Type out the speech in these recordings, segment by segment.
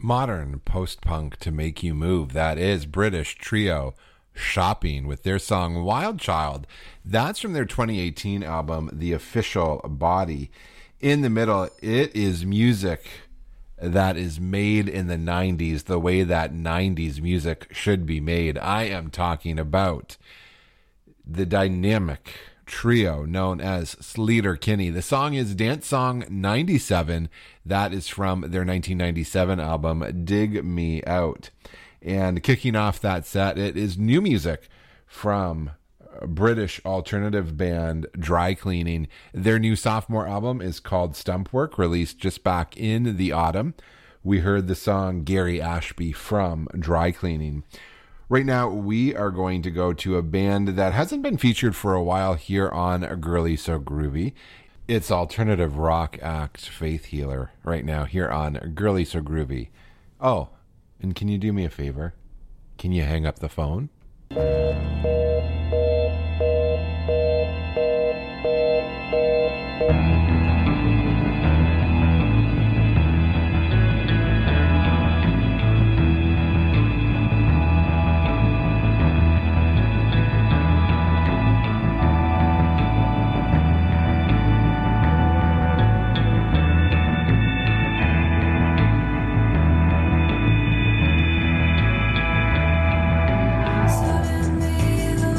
Modern post-punk to make you move. That is British trio Shopping with their song Wild Child. That's from their 2018 album, The Official Body. In the middle, it is music that is made in the 90s, the way that 90s music should be made. I am talking about the dynamic trio known as Sleater-Kinney. The song is Dance Song 97. That is from their 1997 album, Dig Me Out. And kicking off that set, it is new music from British alternative band Dry Cleaning. Their new sophomore album is called Stumpwork, released just back in the autumn. We heard the song Gary Ashby from Dry Cleaning. Right now, we are going to go to a band that hasn't been featured for a while here on Girly So Groovy. It's alternative rock act Faith Healer right now here on Girly So Groovy. Oh, and can you do me a favor? Can you hang up the phone? Suddenly the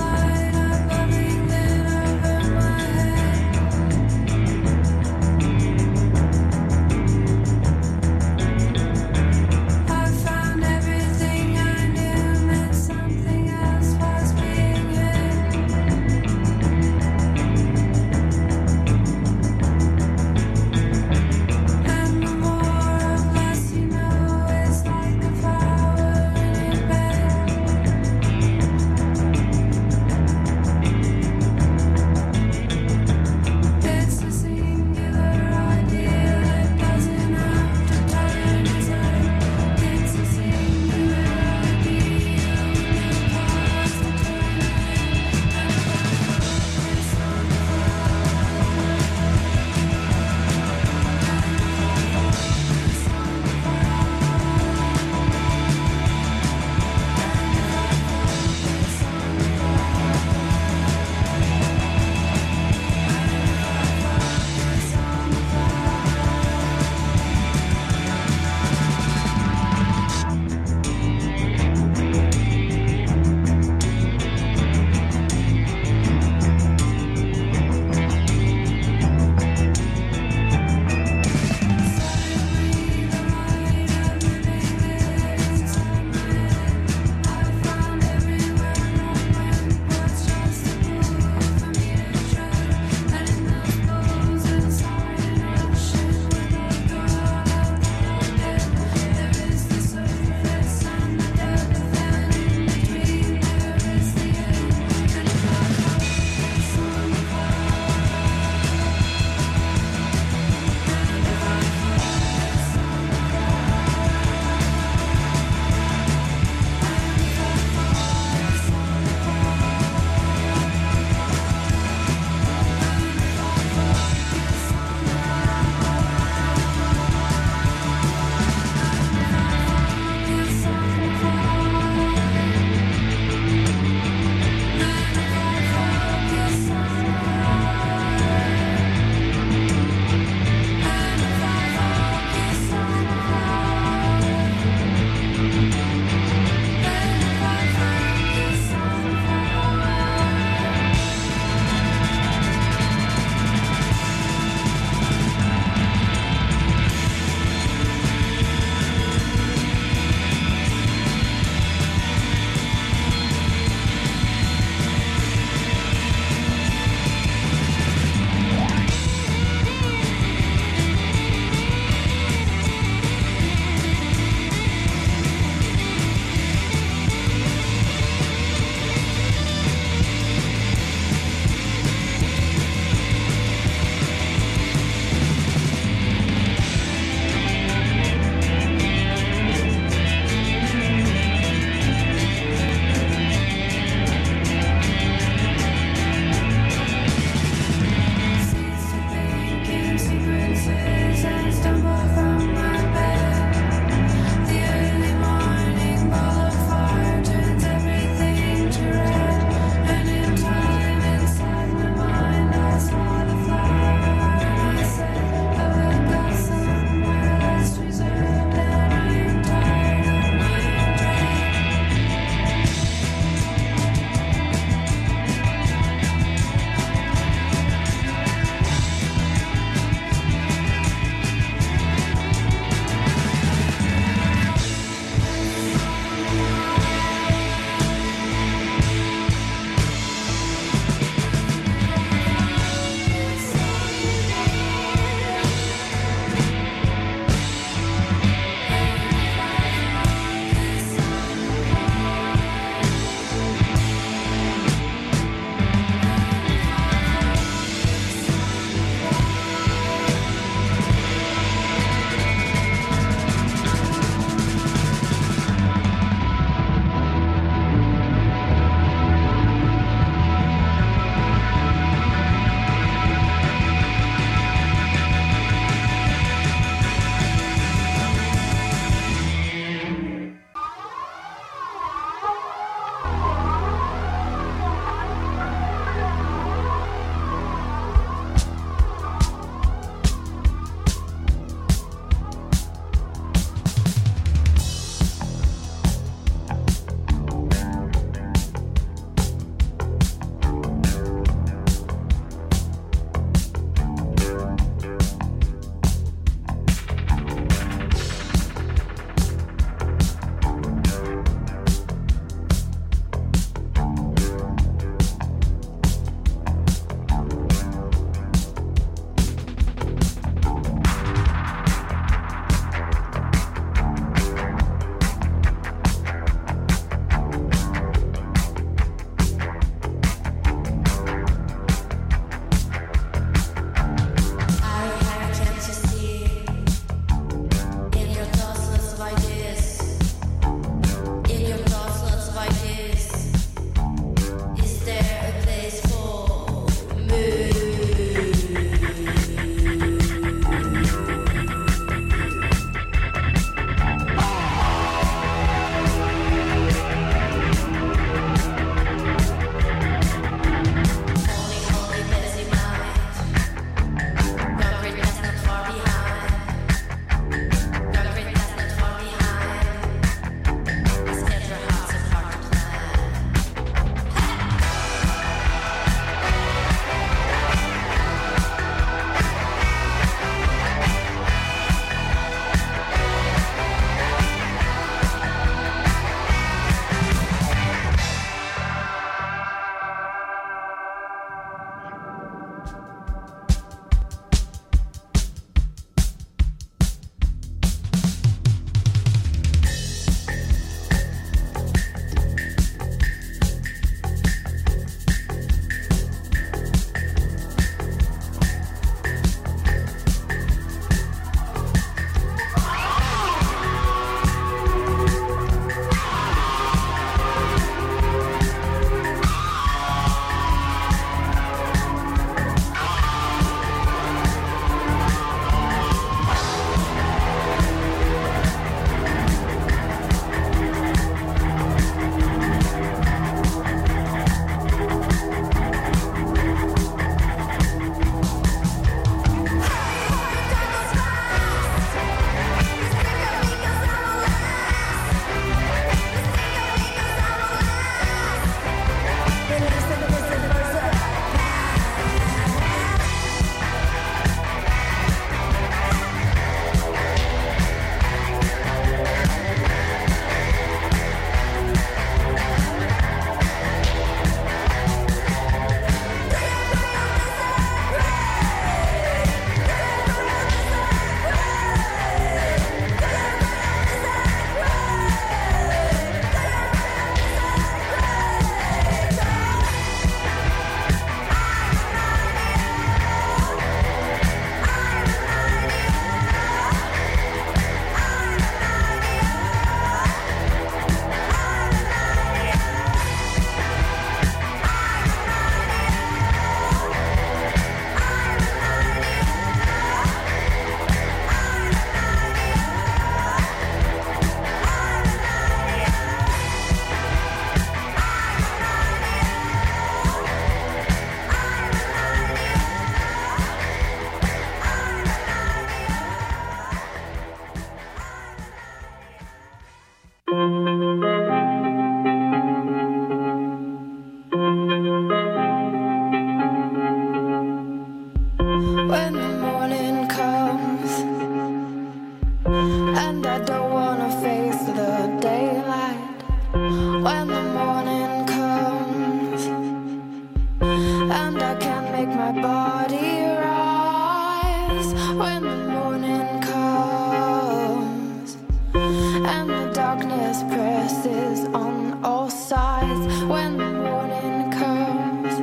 I don't wanna face the daylight when the morning comes, and I can't make my body rise when the morning comes, and the darkness presses on all sides when the morning comes.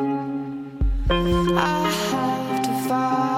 I have to fight.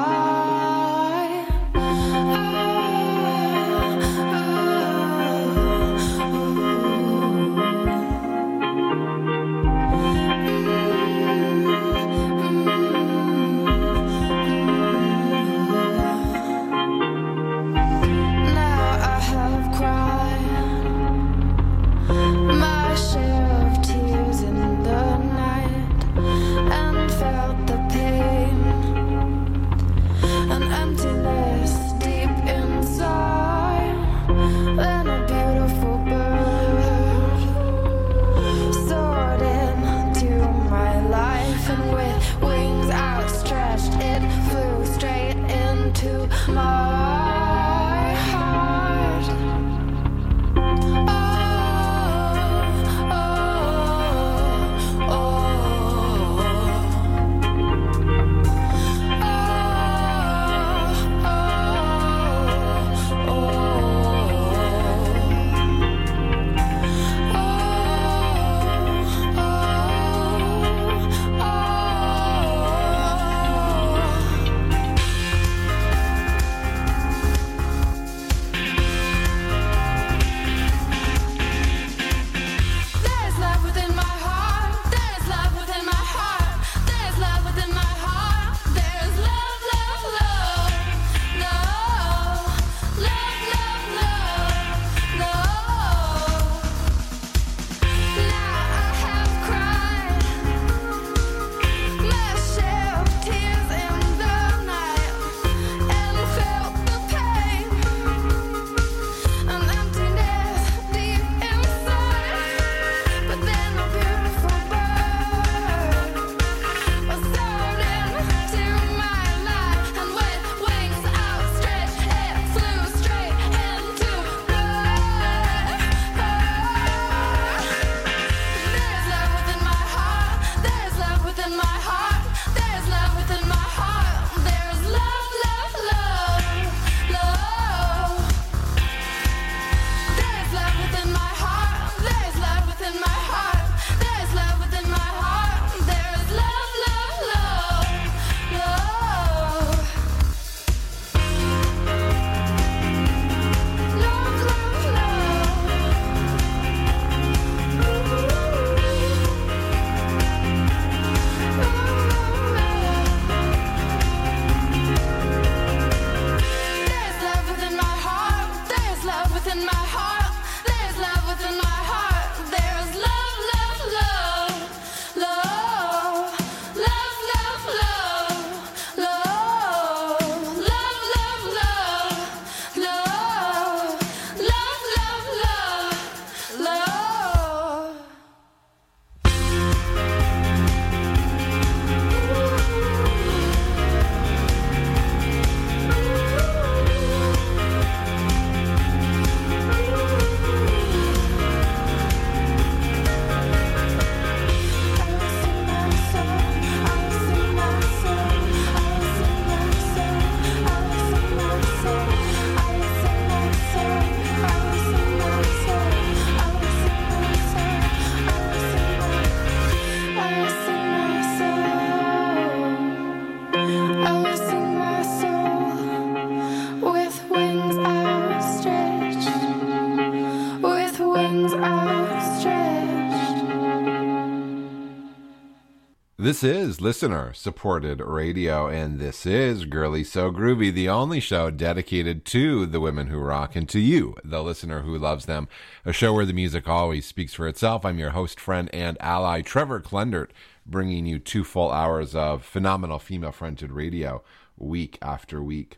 This is listener-supported radio, and this is Girly So Groovy, the only show dedicated to the women who rock and to you, the listener who loves them. A show where the music always speaks for itself. I'm your host, friend, and ally, Trevor Klendert, bringing you 2 full hours of phenomenal female-fronted radio week after week.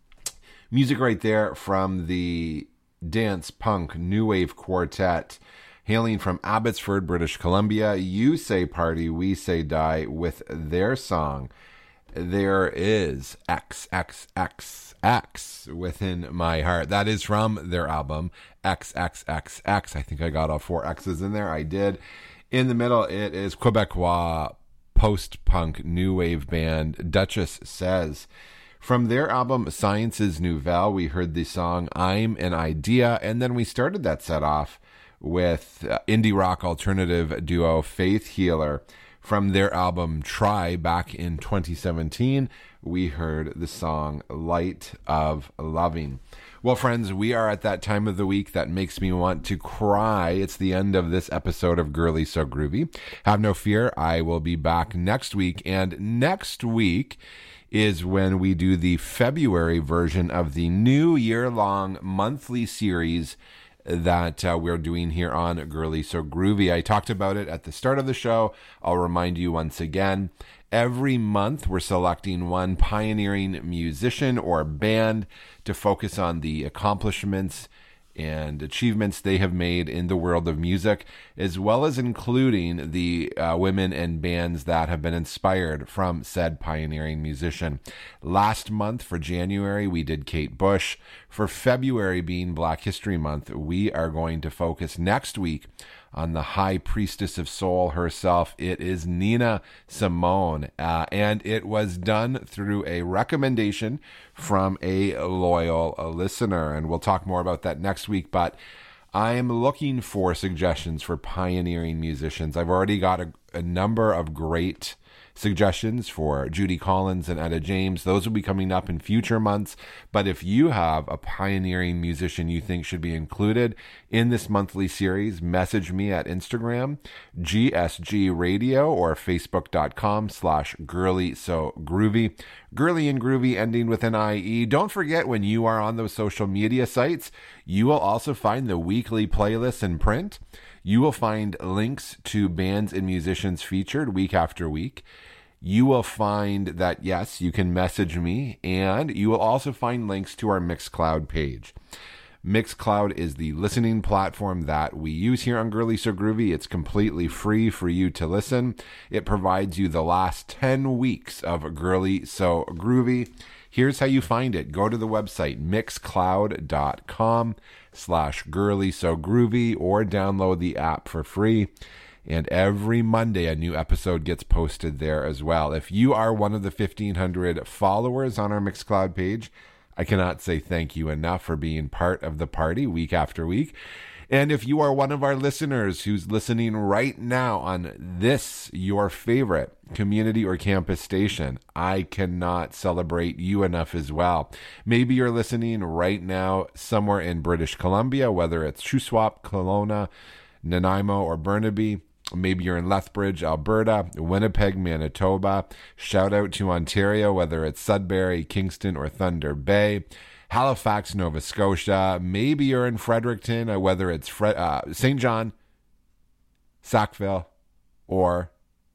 Music right there from the dance punk new wave quartet hailing from Abbotsford, British Columbia. You Say Party, We Say Die, with their song there is XXXX Within My Heart. That is from their album XXXX. I think I got all 4 X's in there. I did. In the middle, it is Quebecois post-punk new wave band Duchess Says. From their album Sciences Nouvelle, we heard the song I'm an Idea, and then we started that set off with indie rock alternative duo Faith Healer. From their album Try back in 2017, we heard the song Light of Loving. Well, friends, we are at that time of the week that makes me want to cry. It's the end of this episode of Girly So Groovy. Have no fear, I will be back next week, and next week is when we do the February version of the new year-long monthly series that we're doing here on Girly So Groovy. I talked about it at the start of the show. I'll remind you once again. Every month, we're selecting one pioneering musician or band to focus on the accomplishments and achievements they have made in the world of music, as well as including the women and bands that have been inspired from said pioneering musician. Last month, for January, we did Kate Bush. For February, being Black History Month, we are going to focus next week on the high priestess of soul herself. It is Nina Simone, and it was done through a recommendation from a loyal listener, and we'll talk more about that next week, but I am looking for suggestions for pioneering musicians. I've already got a number of great suggestions for Judy Collins and Etta James. Those will be coming up in future months. But if you have a pioneering musician you think should be included in this monthly series, message me at Instagram, GSG Radio, or Facebook.com/Girly So Groovy. Girly and Groovy ending with an IE. Don't forget, when you are on those social media sites, you will also find the weekly playlists in print. You will find links to bands and musicians featured week after week. You will find that, yes, you can message me, and you will also find links to our Mixcloud page. Mixcloud is the listening platform that we use here on Girly So Groovy. It's completely free for you to listen. It provides you the last 10 weeks of Girly So Groovy. Here's how you find it. Go to the website, mixcloud.com/Girly So Groovy, or download the app for free. And every Monday, a new episode gets posted there as well. If you are one of the 1,500 followers on our Mixcloud page, I cannot say thank you enough for being part of the party week after week. And if you are one of our listeners who's listening right now on this, your favorite community or campus station, I cannot celebrate you enough as well. Maybe you're listening right now somewhere in British Columbia, whether it's Shuswap, Kelowna, Nanaimo, or Burnaby. Maybe you're in Lethbridge, Alberta, Winnipeg, Manitoba. Shout out to Ontario, whether it's Sudbury, Kingston, or Thunder Bay. Halifax, Nova Scotia. Maybe you're in Fredericton, whether it's St. John, Sackville, or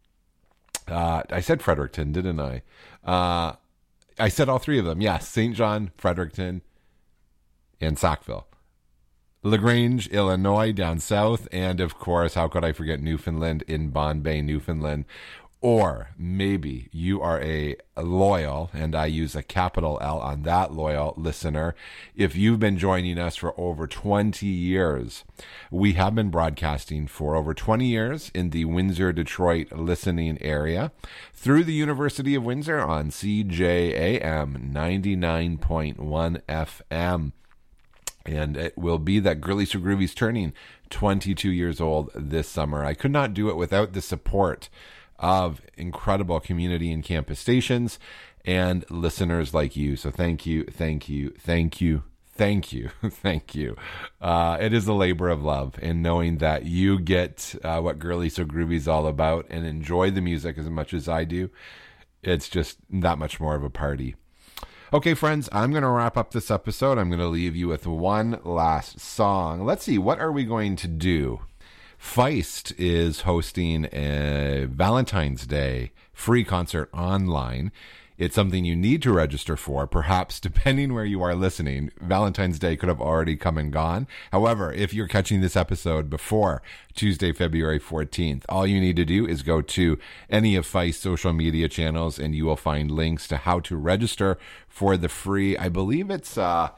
I said Fredericton, didn't I? I said all three of them. Yes, St. John, Fredericton, and Sackville. LaGrange, Illinois, down south, and of course, how could I forget Newfoundland, in Bombay, Newfoundland. Or maybe you are a loyal, and I use a capital L on that, loyal listener. If you've been joining us for over 20 years, we have been broadcasting for over 20 years in the Windsor, Detroit listening area through the University of Windsor on CJAM 99.1 FM. And it will be that Girly So Groovy's turning 22 years old this summer. I could not do it without the support of incredible community and campus stations and listeners like you. So thank you, thank you, thank you, thank you, thank you. It is a labor of love, and knowing that you get what Girly So Groovy is all about and enjoy the music as much as I do, it's just that much more of a party. Okay, friends, I'm going to wrap up this episode. I'm going to leave you with one last song. Let's see, what are we going to do? Feist is hosting a Valentine's Day free concert online it's something you need to register for. Perhaps, depending where you are listening, Valentine's Day could have already come and gone. However, if you're catching this episode before Tuesday, February 14th, all you need to do is go to any of Feist's social media channels and you will find links to how to register for the free, I believe it's a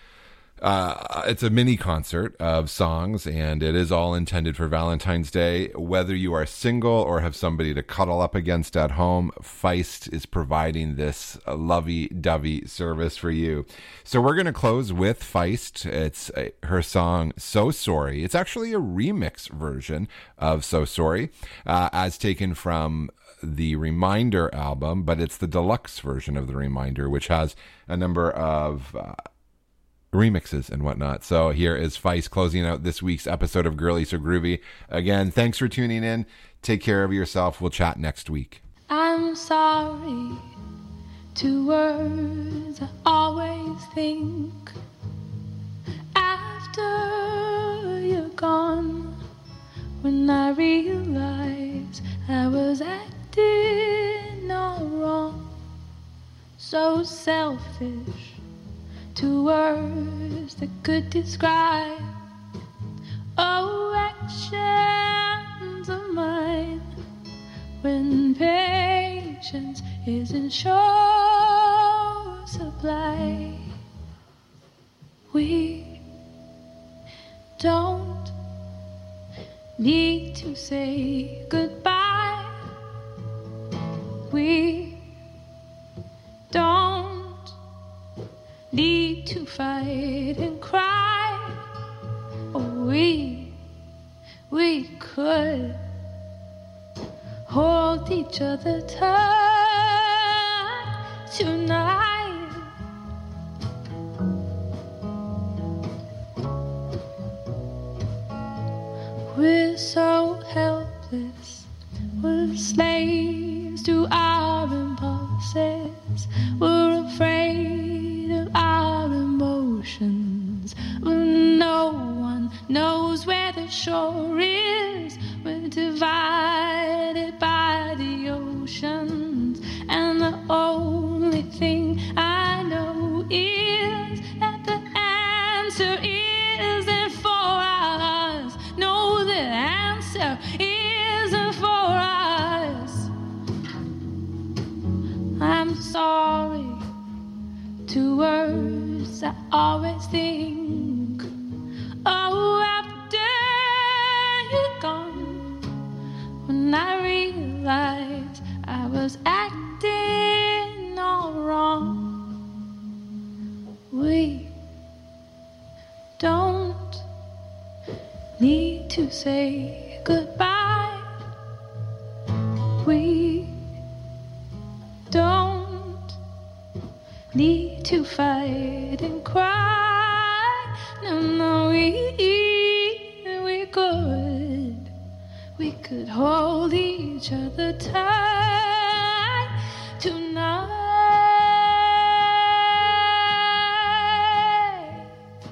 mini concert of songs, and it is all intended for Valentine's Day. Whether you are single or have somebody to cuddle up against at home, Feist is providing this lovey-dovey service for you. So we're going to close with Feist. It's her song So Sorry. It's actually a remix version of So Sorry, as taken from the Reminder album, but it's the deluxe version of the Reminder, which has a number of remixes and whatnot. So here is Feist closing out this week's episode of Girly So Groovy. Again, thanks for tuning in. Take care of yourself. We'll chat next week. I'm sorry, 2 words I always think after you're gone, when I realize I was acting all wrong, so selfish. 2 words that could describe actions of mine when patience is in short supply. We don't need to say goodbye. We don't need to fight and cry. We could hold each other tight tonight. We're so helpless, we're slaves to our impulses, we're afraid of our emotions, when no one knows where the shore is. We're divided by the oceans, and the only thing I know is that the answer isn't for us. No, the answer isn't for us. I'm sorry, 2 words I always think. Oh, after you're gone, when I realized I was acting all wrong. We don't need to say goodbye. We don't need to fight and cry. No, we could hold each other tight tonight.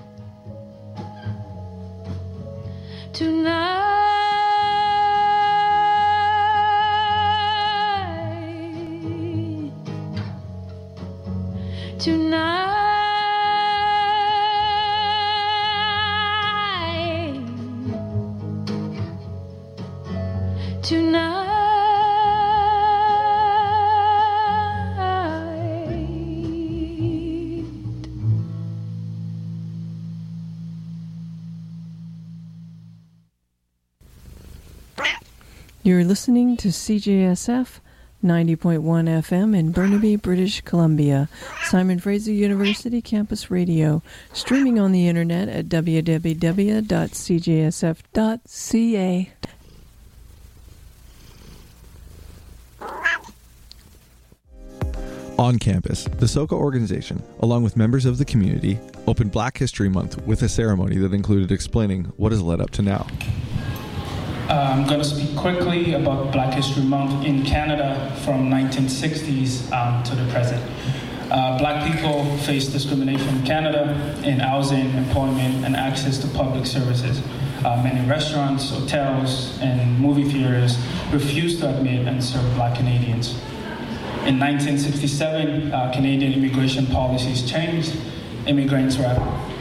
Tonight. You're listening to CJSF 90.1 FM in Burnaby, British Columbia, Simon Fraser University Campus Radio, streaming on the internet at www.cjsf.ca. On campus, the SOCA organization, along with members of the community, opened Black History Month with a ceremony that included explaining what has led up to now. I'm going to speak quickly about Black History Month in Canada from 1960s to the present. Black people face discrimination in Canada in housing, employment, and access to public services. Many restaurants, hotels, and movie theaters refuse to admit and serve Black Canadians. In 1967, Canadian immigration policies changed. Immigrants were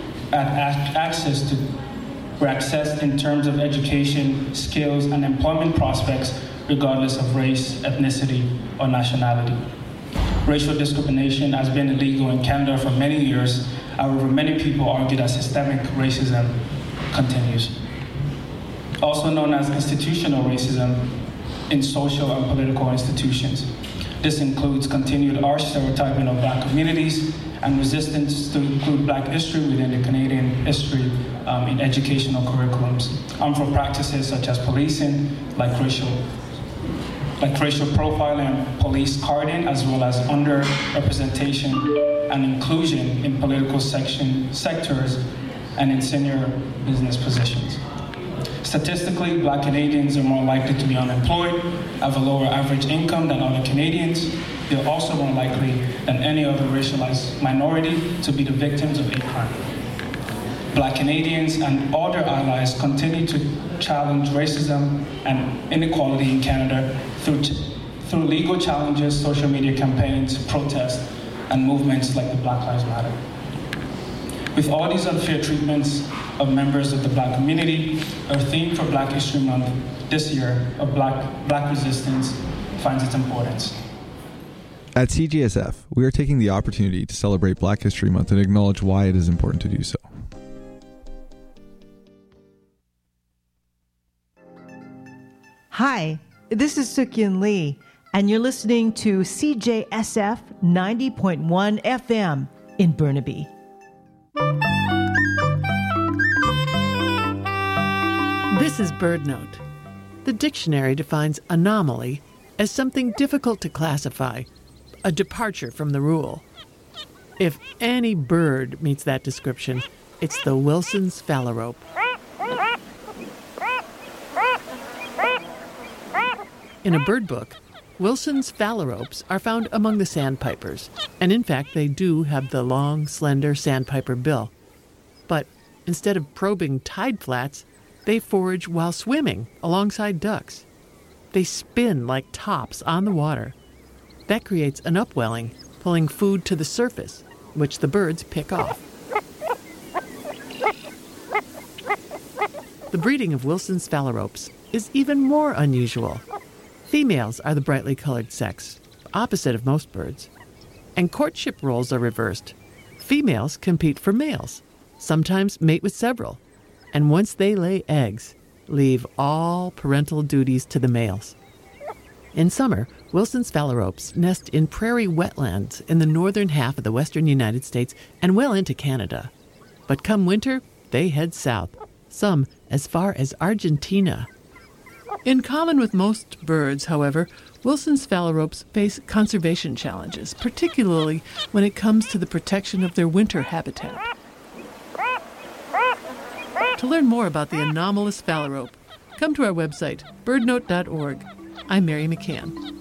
accessed in terms of education, skills, and employment prospects, regardless of race, ethnicity, or nationality. Racial discrimination has been illegal in Canada for many years. However, many people argue that systemic racism continues. Also known as institutional racism in social and political institutions. This includes continued harsh stereotyping of Black communities and resistance to include Black history within the Canadian history in educational curriculums. Harmful practices such as policing, like racial profiling and police carding, as well as underrepresentation and inclusion in political sectors and in senior business positions. Statistically, Black Canadians are more likely to be unemployed, have a lower average income than other Canadians. They're also more likely than any other racialized minority to be the victims of hate crime. Black Canadians and other allies continue to challenge racism and inequality in Canada through legal challenges, social media campaigns, protests, and movements like the Black Lives Matter. With all these unfair treatments of members of the Black community, our theme for Black History Month this year of Black resistance finds its importance. At CJSF, we are taking the opportunity to celebrate Black History Month and acknowledge why it is important to do so. Hi, this is Sukyin Lee, and you're listening to CJSF 90.1 FM in Burnaby. This is BirdNote. The dictionary defines anomaly as something difficult to classify, a departure from the rule. If any bird meets that description, it's the Wilson's phalarope. In a bird book, Wilson's phalaropes are found among the sandpipers, and in fact they do have the long, slender sandpiper bill. But instead of probing tide flats, they forage while swimming alongside ducks. They spin like tops on the water. That creates an upwelling, pulling food to the surface, which the birds pick off. The breeding of Wilson's phalaropes is even more unusual. Females are the brightly colored sex, opposite of most birds. And courtship roles are reversed. Females compete for males, sometimes mate with several, and once they lay eggs, leave all parental duties to the males. In summer, Wilson's phalaropes nest in prairie wetlands in the northern half of the western United States and well into Canada. But come winter, they head south, some as far as Argentina. In common with most birds, however, Wilson's phalaropes face conservation challenges, particularly when it comes to the protection of their winter habitat. To learn more about the anomalous phalarope, come to our website, birdnote.org. I'm Mary McCann.